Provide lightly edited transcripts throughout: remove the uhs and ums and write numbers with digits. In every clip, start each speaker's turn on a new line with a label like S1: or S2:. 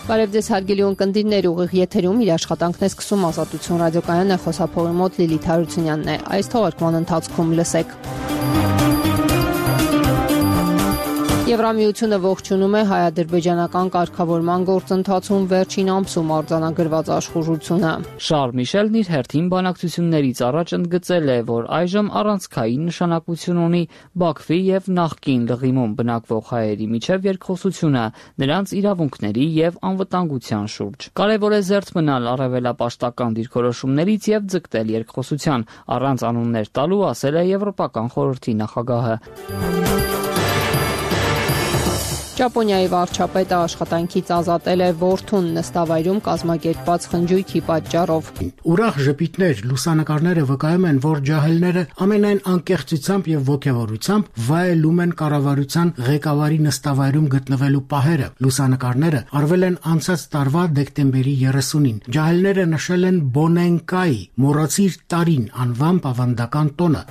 S1: Բարև ձեզ հարգելի ունկնդիրներ, ուղիղ եթերում իր աշխատանքն է սկսում Ազատություն ռադիոկայանն է, խոսափողի մոտ Լիլիթ Հարությունյանն է։ Այս թողարկման ընթացքում լսեք. Եվրամիությունը ողջունում է հայ-ադրբեջանական կարգավորման գործընթացում վերջին ամսում արձանագրված աշխուժությունը։
S2: Շարլ Միշելն իր հերթին բանակցություններից առաջ ընդգծել է, որ այժմ առանցքային նշանակություն ունի Բաքվի եւ նախկին Լղիմում բնակվող հայերի միջև երկխոսությունը, նրանց իրավունքների եւ անվտանգության շուրջ։ Կարևոր է զերծ մնալ առավելապաշտական դիրքորոշումներից եւ ձգտել երկխոսության, առանց անուններ տալու, ասել է Եվրոպական խորհրդի նախագահը։
S1: Ճապոնիայի վարչապետը աշխատանքից ազատել է որդուն նստավայրում կազմակերպված խնջույքի պատճառով։
S3: Ուրախ ժպիտներ, լուսանկարները վկայում են, որ ջահելները ամենայն անկեղծությամբ եւ ոգևորությամբ վայելում են կառավարության ղեկավարի նստավայրում գտնվելու պահերը։ Լուսանկարները արվել են անցած տարվա դեկտեմբերի 30-ին։ Ջահելները նշել են Բոնենկայի մոռացիր տարին անվամբ ավանդական տոնը։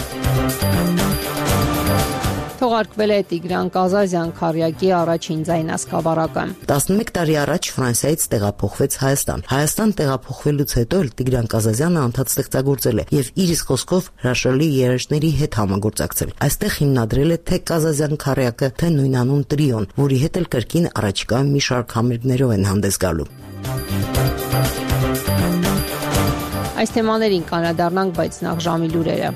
S1: Թողարկվել է Տիգրան Կազազյան քարյակի առաջին ձայնասկավառակը։
S4: 11 տարի առաջ Ֆրանսիայից տեղափոխվեց Հայաստան։ Հայաստան տեղափոխվելուց հետո էլ Տիգրան Կազազյանը անդադ ստեղծագործել է եւ իր իսկ խոսքով հրաշալի երաժիշտների հետ համագործակցել։ Այստեղ հիմնադրել է թե Կազազյան քարյակը, թե նույնանուն տրիոն, որի հետ էլ կրկին առաջիկայում մի շարք համերգներով են հանդես գալու։
S1: Այս թեմաներին կանրադառնանք, բայց նախ ժամի լուրերը։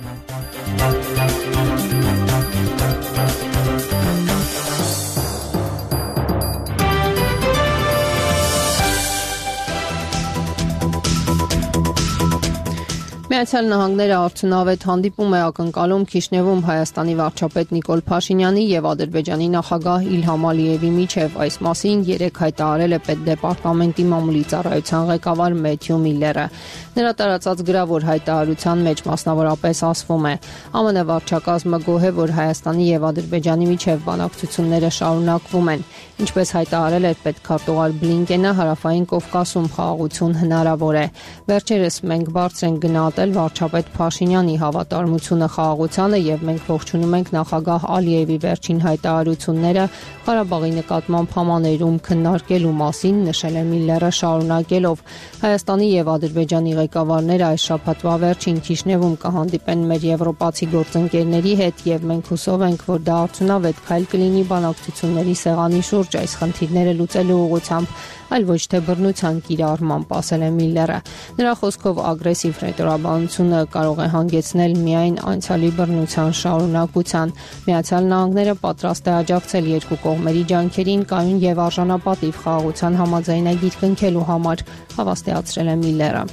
S1: Միացյալ Նահանգները արդյունավետ հանդիպում է ակնկալում Քիշնևում Հայաստանի վարչապետ Նիկոլ Փաշինյանի եւ Ադրբեջանի նախագահ Իլհամ Ալիևի միջև։ Այս մասին երեկ հայտարարել է Պետդեպարտամենտի մամուլի ծառայության ղեկավար Մեթյու Միլլերը։ Նրա տարածած գրավոր հայտարարության մեջ մասնավորապես ասվում է. ԱՄՆ վարչակազմը գոհ է, որ Հայաստանի եւ Ադրբեջանի միջև բանակցությունները շարունակվում են։ Ինչպես հայտարարել էր պետքարտուղար Բլինկենը, հարավային Կովկասում խաղաղություն հնարավոր է։ Վերջերս մենք բարձր ենք գնահատել վարչապետ Փաշինյանի հավատարմությունը խաղաղությանը եւ մենք ողջունում ենք նախագահ Ալիևի վերջին հայտարարությունները Ղարաբաղի նկատմամբ համաներում քննարկելու մասին, նշել է Միլլերը շարունակելով. Հայաստանի եւ Ադրբեջանի ղեկավարները այս շաբաթվա վերջին Քիշնևում կհանդիպեն մեր եվրոպացի գործընկերների հետ եւ մենք հուսով ենք, որ դա արդյունավետ քայլ կլինի բանակցությունների սեղանի շուրջ այս խնդիրները լուծելու ուղղությամբ, այլ ոչ թե բռնության կիրառմամբ, ասել է Միլլերը։ Նրա խոսքով ագրեսիվ ռետորաբանությունը կարող է հանգեցնել միայն անցյալի բռնության շարունակության։ Միացյալ Նահանգները պատրաստ է աջակցել երկու կողմերի ջանքերին կայուն եւ արժանապատիվ խաղաղության համաձայնագիր կնքելու համար, հավաստիացրել է Միլլերը։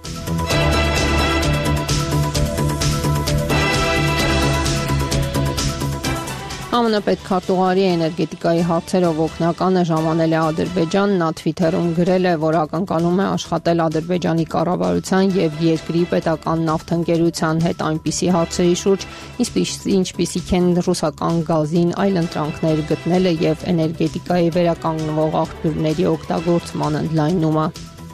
S1: ԱՄՆ պետքարտուղարի էներգետիկայի հարցերով օգնականը ժամանել է Ադրբեջան, նա Twitter-ում գրել է, որ ակնկալում է աշխատել Ադրբեջանի կառավարության եւ երկրի պետական նավթընկերության հետ այնպիսի հարցերի շուրջ, ինչպիսիք են ռուսական գազին այլընտրանքներ գտնելը եւ էներգետիկայի վերականգնվող աղբյուրների օգտագործման ընդլայնումը։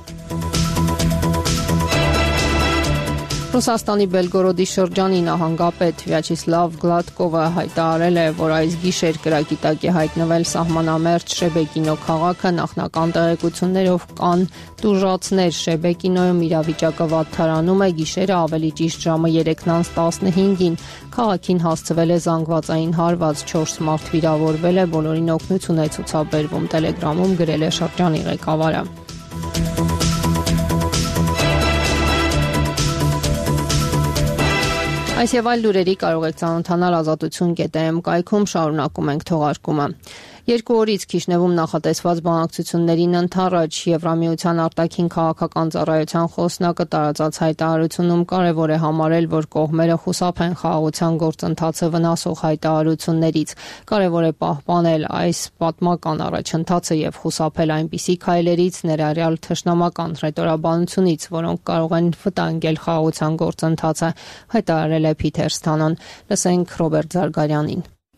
S1: Ռուսաստանի Բելգորոդի շրջանի նահանգապետ Վյաչեսլավ Գլադկովը հայտարարել է, որ այս գիշեր կրակի տակ է հայտնվել սահմանամերձ Շեբեկինո քաղաքը, նախնական տեղեկություններով կան տուժածներ։ Շեբեկինոյում իրավիճակը վատթարանում է, գիշերը ավելի ճիշտ ժամը 3:15-ին քաղաքին հասցվել է զանգվածային հարված, 4 մարդ վիրավորվել է, բոլորին օգնություն է ցուցաբերվում, Տելեգրամում գրել է շրջանի ղեկավարը։ Այս եւ այլ լուրերի կարող եք ծանոթանալ ազատություն.am կայքում, շարունակում ենք թողարկումը։ 2 օրից Քիշնևում նախատեսված բանակցություններին ընդառաջ Եվրամիության արտաքին քաղաքական ծառայության խոսնակը տարածած հայտարարությունում կարևոր է համարել, որ կողմերը խուսափեն խաղաղության գործընթացը վնասող հայտարարություններից։ Կարևոր է պահպանել այս պատմական առաջընթացը եւ խուսափել այնպիսի քայլերից, ներառյալ թշնամական ռետորաբանությունից, որոնք կարող են վտանգել խաղաղության գործընթացը, հայտարարել է Փիթեր Սթանոն։ Լսենք Ռոբերտ Զարգարյանին։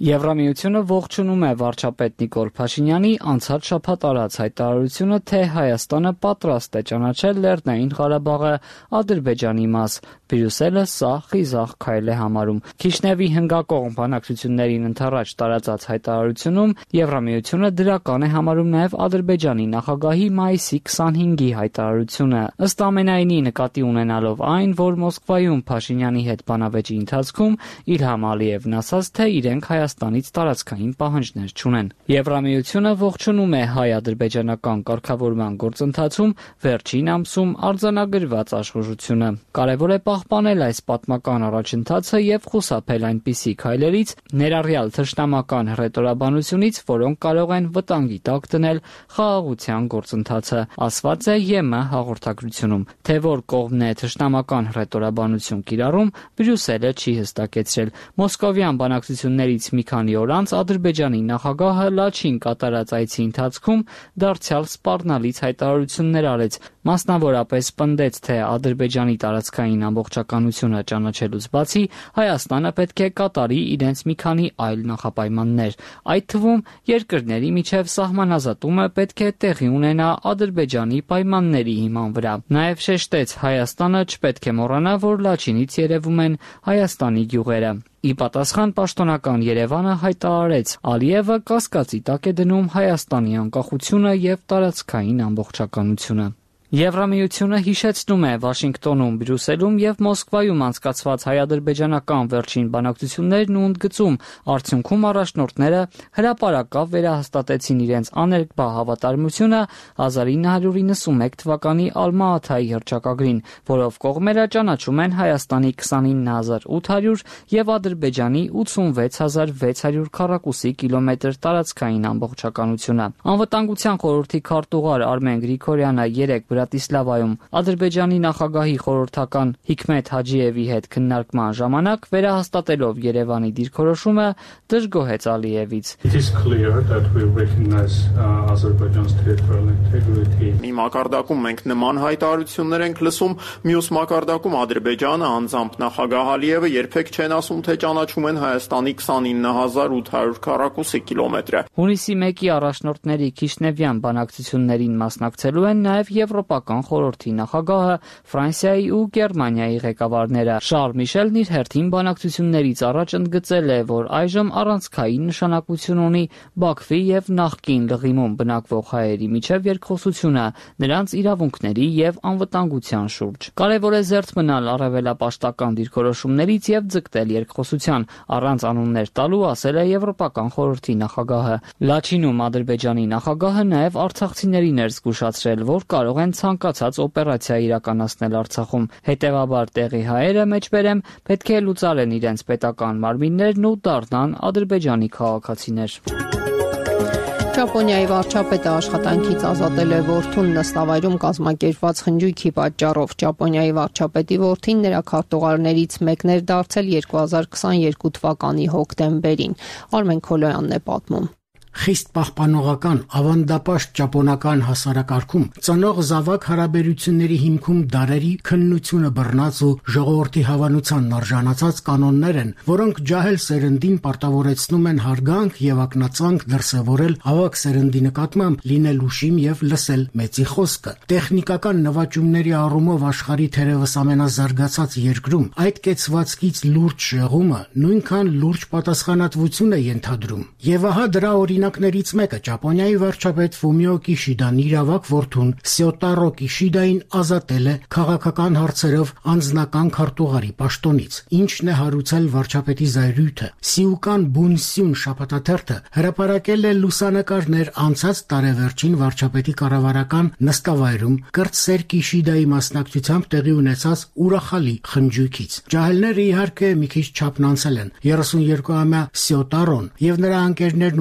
S2: Եվրամիությունը ողջունում է վարչապետ Նիկոլ Փաշինյանի անցած շաբաթ արած հայտարարությունը, թե Հայաստանը պատրաստ է ճանաչել Լեռնային Ղարաբաղը Ադրբեջանի մաս։ Բրյուսելը սա խիզախ քայլ է համարում։ Քիշնևի հնգակողմ բանակցություններին ընդառաջ տարածած հայտարարությունում Եվրամիությունը դրական է համարում նաև Ադրբեջանի նախագահի մայիսի 25-ի հայտարարությունը։ Ըստ ամենայնի, նկատի ունենալով այն, որ Մոսկվայում Փաշինյանի հետ բանավեճի ընթացքում Իլհամ Ալիևն ասաց, թե իրենք Հայաստանից տարածքային պահանջներ չունեն։ Եվրամիությունը ողջունում է հայ-ադրբեջանական կարգավորման գործընթացում վերջին ամսում արձանագրված աշխուժությունը։ Կարևոր է պահպանել այս պատմական առաջընթացը եւ խուսափել այնպիսի քայլերից, ներառյալ թշնամական հռետորաբանությունից, որոնք կարող են վտանգի տակ դնել խաղաղության գործընթացը, ասված է ԵՄ հաղորդագրությունում։ Թե որ կողմն է թշնամական հռետորաբանություն կիրառում, Բրյուսելը չի հստակեցրել։ Մոսկովյան բանակցություններից մի քանի օր անց Ադրբեջանի նախագահը Լաչին կատարած այցի ընթացքում դարձյալ սպառնալից հայտարարություններ արեց, մասնավորապես պնդեց, թե Ադրբեջանի տարածքային ամբողջականությունը ճանաչելուց բացի Հայաստանը պետք է կատարի իրենց մի քանի այլ նախապայմաններ։ Այդ թվում երկրների միջև սահմանազատումը պետք է տեղի ունենա Ադրբեջանի պայմանների հիման վրա։ Նաև շեշտեց, Հայաստանը չպետք է մոռանա, որ Լաչինից երևում են Հայաստանի գյուղերը։ Ի պատասխան պաշտոնական Երևանը հայտարարեց, Ալիևը կասկածի տակ է դնում Հայաստանի անկախությունը եւ տարածքային ամբողջականությունը։ Եվրամիությունը հիշեցնում է Վաշինգտոնում, Բրյուսելում եւ Մոսկվայում անցկացված հայ-ադրբեջանական վերջին բանակցություններն ու ընդգծում, արդյունքում առաջնորդները հրապարակավ վերահաստատեցին իրենց աներկբա հավատարմությունը 1991 թվականի Ալմա-Աթայի հռչակագրին, որով կողմերը ճանաչում են Հայաստանի 29800 եւ Ադրբեջանի 86600 քառակուսի կիլոմետր տարածքային ամբողջականությունը։ Անվտանգության խորհրդի քարտուղար Արմեն Գրիգորյանը Բրատիսլավայում Ադրբեջանի նախագահի խորհրդական Հիկմեթ Հաջիևի հետ քննարկման ժամանակ վերահաստատելով Երևանի դիրքորոշումը դժգոհեց Ալիևից։
S5: Մի մակարդակում մենք նման հայտարարություններ ենք լսում, մյուս մակարդակում Ադրբեջանը, անձամբ նախագահ Ալիևը երբեք չեն ասում, թե ճանաչում են Հայաստանի 29800 քառակուսի կիլոմետրը։
S2: Հունիսի 1-ի առաջնորդների Քիշնևյան բանակցություններին մասնակցելու են նաև Եվրոպական խորհրդի նախագահը, Ֆրանսիայի ու Գերմանիայի ղեկավարները։ Շարլ Միշելն իր հերթին բանակցություններից առաջ ընդգծել է, որ այժմ առանցքային նշանակություն ունի Բաքվի եւ նախկին Լղիմում բնակվող հայերի միջև երկխոսությունը նրանց իրավունքների եւ անվտանգության շուրջ։ Կարևոր է զերծ մնալ առավելապաշտական դիրքորոշումներից եւ ձգտել երկխոսության, առանց անուններ տալու, ասել է Եվրոպական խորհրդի նախագահը։ Լաչինում Ադրբեջանի նախագահը նաեւ արցախցիներին էր զգուշացրել, որ կարող են ցանկացած օպերացիա իրականացնել Արցախում։ Հետևաբար տեղի հայերը մեջբերեմ պետք է լուծարեն իրենց պետական մարմիններն ու դառնան Ադրբեջանի քաղաքացիներ։
S1: Ճապոնիայի վարչապետը աշխատանքից ազատել է որդուն նստավայրում կազմակերպված խնջույքի պատճառով։ Ճապոնիայի վարչապետի որդին նրա քարտուղարներից մեկն էր դարձել 2022 թվականի հոկտեմբերին։ Արմեն Քոլոյանն է պատմում։
S3: Խիստ պահպանողական, ավանդապաշտ ճապոնական հասարակարգում ծնող զավակ հարաբերությունների հիմքում դարերի քննությունը բռնած ու ժողովրդի հավանությանն արժանացած կանոններ են, որոնք ջահել սերնդին պարտավորեցնում են հարգանք եւ ակնածանք դրսեւորել ավակ սերնդի նկատմամբ, լինել ուշիմ եւ լսել մեծի խոսքը։ Տեխնիկական նվաճումների առումով աշխարհի թերևս ամենազարգացած երկրում այդ կեցվածքից լուրջ շեղումը նույնքան լուրջ պատասխանատվություն է ենթադրում։ Եվ ահա դրա օրինակներից մեկը Ճապոնիայի վարչապետ Ֆումիո Կիշիդան իր ավակ որդուն Սյոտարո Կիշիդային ազատել է քաղաքական հարցերով անձնական քարտուղարի պաշտոնից, ինչն է հարուցել վարչապետի զայրույթը։ Սիուկան Բունսյուն շաբաթաթերթը հրապարակել է լուսանկարներ անցած տարեվերջին վարչապետի կառավարական նստավայրում կրտսեր Կիշիդայի մասնակցությամբ տեղի ունեցած ուրախալի խնջույքից։ Ջահելները իհարկե մի քիչ չափն անցել են։ 32-ամյա Սյոտարոն եւ նրա ընկերներն ու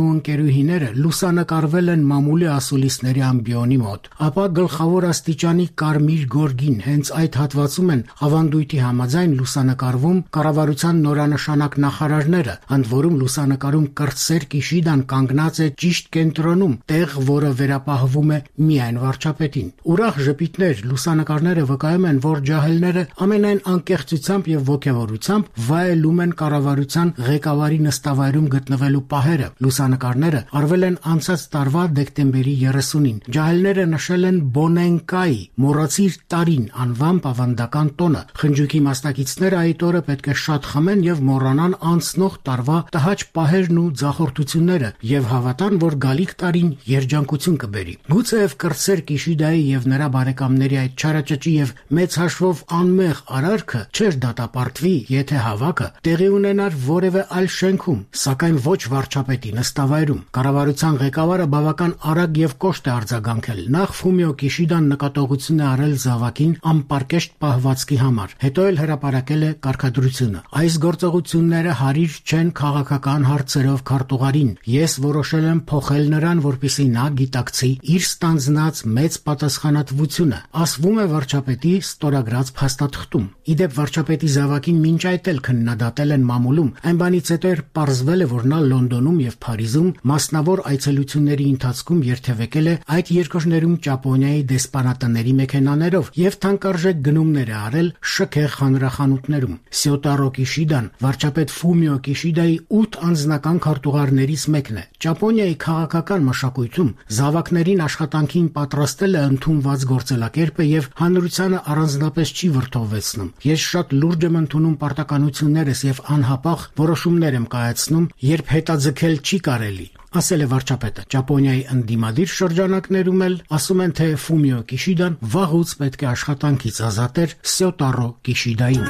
S3: գլխավորուհիները լուսանկարվել են մամուլի ասուլիսների ամբիոնի մոտ, ապա գլխավոր աստիճանի կարմիր գորգին հենց այդ հատվածում են ավանդույթի համաձայն լուսանկարվում կառավարության նորանշանակ նախարարները, ընդ որում լուսանկարում կրտսեր Կիշիդան կանգնած է ճիշտ կենտրոնում, տեղ, որը վերապահվում է միայն վարչապետին։ Ուրախ ժպիտներ լուսանկարները վկայում են, որ ջահելները ամենայն անկեղծությամբ եւ ոգևորությամբ վայելում են կառավարության ղեկավարի նստավայրում գտնվելու պահերը։ Լուսանկարները արվել են անցած տարվա դեկտեմբերի 30-ին։ Ջահելները նշել են Բոնենկայի մոռացիր տարին անվամբ ավանդական տոնը։ Խնջույքի մասնակիցները այդ օրը պետք է շատ խմեն եւ մոռանան անցնող տարվա տհաճ պահերն ու ձախորդությունները եւ հավատան, որ գալիք տարին երջանկություն կբերի։ Գուցեև կրտսեր Կիշիդայի եւ նրա բարեկամների այդ չարաճճի եւ մեծ հաշվով անմեղ արարքը չէր դատապարտվի, եթե հավաքը տեղի ունենար որևէ այլ շենքում, սակայն ոչ վարչապետի նստավայրում։ Կառավարության ղեկավարը բավական արագ եւ կոշտ է արձագանքել։ Նախ Ֆումիո Կիշիդան նկատողություն է արել զավակին անպարկեշտ պահվածքի համար, հետո էլ հրապարակել է կարգադրությունը։ Այս գործողությունները հարիր չեն քաղաքական հարցերով քարտուղարին։ Ես որոշել եմ փոխել նրան, որպեսզի նա գիտակցի իր ստանձնած մեծ պատասխանատվությունը, ասվում է վարչապետի ստորագրած փաստաթղթում։ Իդեպ վարչապետի զավակին մինչ այդ էլ քննադատել են մամուլում, այն բանից հետո էր պարզվել է, որ նա Լոնդոնում եւ Փարիզում մասնավոր այցելությունների ընթացքում երթևեկել է այդ երկրներում Ճապոնիայի դեսպանատների մեքենաներով եւ թանկարժեք գնումներ է արել շքեղ հանրախանութներում։ Սյոտարո Կիշիդան վարչապետ Ֆումիո Կիշիդայի 8 անձնական քարտուղարներից մեկն է։ Ճապոնիայի քաղաքական մշակույթում զավակներին աշխատանքին պատրաստել է ընդունված գործելակերպը եւ հանրությանը առանձնապես չի վրդովվեցնում։ Ես շատ լուրջ եմ ընդունում պարտականություններս եւ անհապաղ որոշումներ եմ կայացնում, երբ հետաձգել չի կարելի, ասել է վարչապետը։ Ճապոնիայի ընդդիմադիր շրջանակներում էլ ասում են, թե Ֆումիո Կիշիդան վաղուց պետք է աշխատանքից ազատեր Սյոտարո Կիշիդային։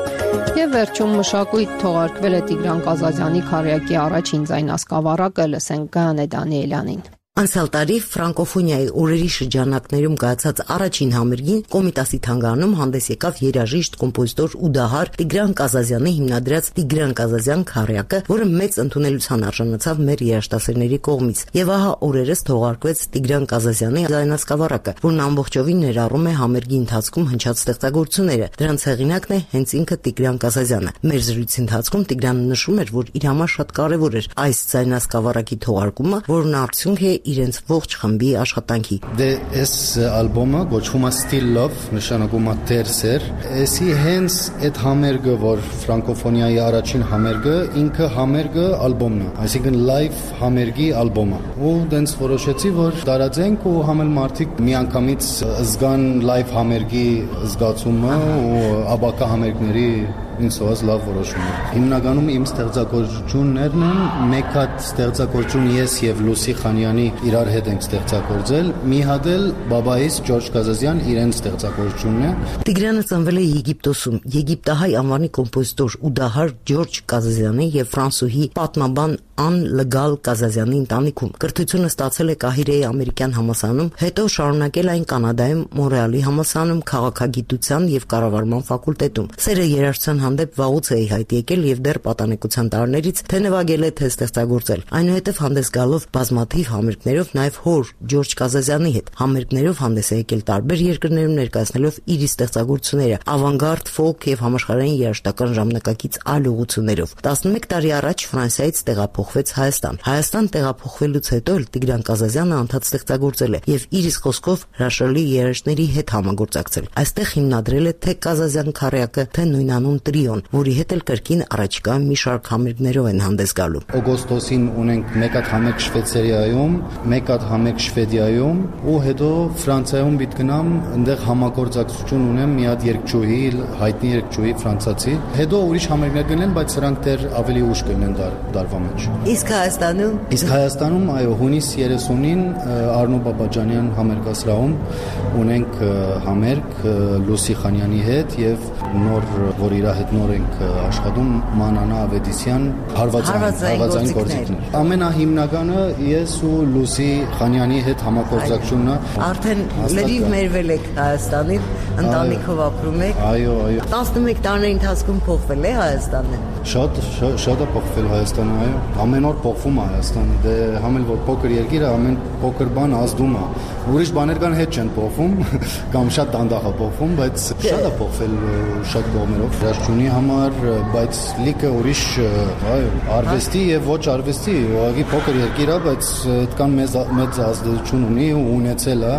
S1: Եվ վերջում մշակույթ թողարկվել է Տիգրան Կազազյանի քարյակի առաջին ձայնասկավառակը, լսենք Գայանե Դանիելյանին։
S4: Անցյալ տարի ֆրանկոֆոնիայի օրերի շրջանակներում կայացած առաջին համերգին Կոմիտասի թանգարանում հանդես եկավ երաժիշտ, կոմպոզիտոր ու դահար Տիգրան Կազազյանի հիմնադրած Տիգրան Կազազյան քարյակը, որը մեծ ընդունելության արժանացավ մեր երաժշտասերների կողմից։ Եվ ահա օրերս թողարկվեց Տիգրան Կազազյանի ձայնասկավառակը, որն ամբողջովին ներառում է համերգի ընթացքում հնչած ստեղծագործությունները։ Դրանց հեղինակն է հենց ինքը Տիգրան Կազազյանը։ Մեր զրույցի ընթացքում Տիգրանը նշում էր, որ իր համար շատ կարևոր էր այս ձայնասկավառակի թողարկումը, որն արդյունք է իրենց ողջ խմբի աշխատանքի։
S6: Դե այս ալբոմը գոչվում է Still Love, նշանակում է դերսեր։ Էսի հենց այդ համերգը, որ ֆրանկոֆոնիայի առաջին համերգը, ինքը համերգը ալբոմն է, այսինքն լայվ համերգի ալբոմը։ Ու դենց որոշեցի, որ տարածենք ու համել մարդիկ միանգամից զգան լայվ համերգի զգացումը ու աբակա համերգների ինձ թվաց լավ որոշում է։ Հիմնականում իմ ստեղծագործություններն են, մեկ հատ ստեղծագործություն ես եւ Լուսի Խանյանի իրար հետ ենք ստեղծագործել, մի հատ էլ բաբայիս Ջորջ Կազազյան իրեն ստեղծագործությունն է։
S4: Տիգրանը ծնվել է Եգիպտոսում, եգիպտահայ անվանի կոմպոզիտոր ու դահար Ջորջ Կազազյանի եւ ֆրանսուհի պատմաբան Ան Լգալ Կազազյանի ընտանիքում։ Կրթությունը ստացել է Կահիրեի ամերիկյան համալսարանում, հետո շարունակել այն Կանադայում Մոնրեալի համալսարանում քաղաքագիտության եւ կառավարման ֆակուլտետում։ Սերը երաժշտության հանդեպ վաղուց է հայտ եկել եւ դեռ պատանեկության տարիներից թե նվագել է, թե ստեղծագործել։ Այնուհետև հանդես գալով բազմաթիվ համերգներով նաեւ հոր Ջորջ Կազազյանի հետ համերգներով հանդես է եկել տարբեր երկրներում ներկայացնելով իր ստեղծագործությունները ավանգարդ, ֆոլք եւ համաշխարհային երաժշտական ժամանակակից այլ ուղղություններով։ 11 տարի առաջ Ֆրանսիայից տեղափոխվեց Հայաստան։ Հայաստան տեղափոխվելուց հետո էլ Տիգրան Կազազյանը անդադ ստեղծագործել է եւ իր իսկ խոսքով հրաշալի երաժիշտների հետ համագործակցել։ Այստեղ հիմնադրել է թե Կազազյան քարյակը, թե նույնանուն տրիոն, որի հետ էլ կրկին առաջիկայում մի շարք համերգներով են հանդես գալու։
S6: Օգոստոսին ունենք մեկ հատ համերգ Շվեյցարիայում, մեկ հատ համերգ Շվեդիայում ու հետո Ֆրանսիայում պիտի գնամ, այնտեղ համագործակցություն ունեմ մի հատ երգչուհի, հայտնի երգչուհի ֆրանսացի։ Հետո ուրիշ համերգներ կլինեն, բայց սրանք դեռ ավելի ուշ կլինեն դարվա մեջ։
S4: Իսկ Հայաստանում?
S6: Իսկ Հայաստանում, այո, հունիս 30-ին Արնո Բաբաջանյան համերգասրահում ունենք համերգ Լուսի Խանյանի հետ եւ նոր, որ իր հետ նոր ենք աշխատում, Մանանա Ավետիսյան հարվածային գործիքներ։ Ամենահիմնականը ես ու Լուսի Խանյանի հետ համագործակցությունն է։
S4: Արդեն լրիվ մերվել եք Հայաստանին, ընտանիքով ապրում եք։
S6: Այո։
S4: 11 տարիների ընթացքում փոխվել է Հայաստանը։
S6: Շատ է փոխվել Հայաստանը, այո։ ամեն օր փոխվում է Հայաստանը, դե համ էլ որ փոքր երկիր է, ամեն փոքր բան ազդում է։ Ուրիշ բաներ կան հետ չեն փոխվում, կամ շատ դանդաղ է փոխվում, բայց շատ է փոխվել շատ կողմերով։ Հրաշքունի համար, բայց լիքը ուրիշ արվեստի եւ ոչ արվեստի, ուղղակի փոքր երկիր է, բայց այդքան մեծ ազդեցություն ունի ու ունեցել է։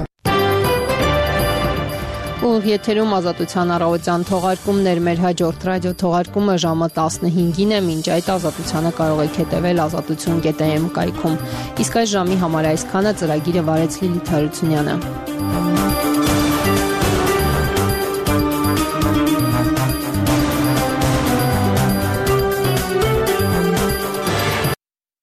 S1: Ուղիղ եթերում Ազատության առավոտյան թողարկումներ, մեր հաջորդ ռադիո թողարկումը ժամը 15-ին է, մինչ այդ Ազատությանը կարող եք հետևել azatutun.am կայքում։ Իսկ այս ժամի համար այսքանը, ծրագիրը վարեց Լիլիթ Հարությունյանը։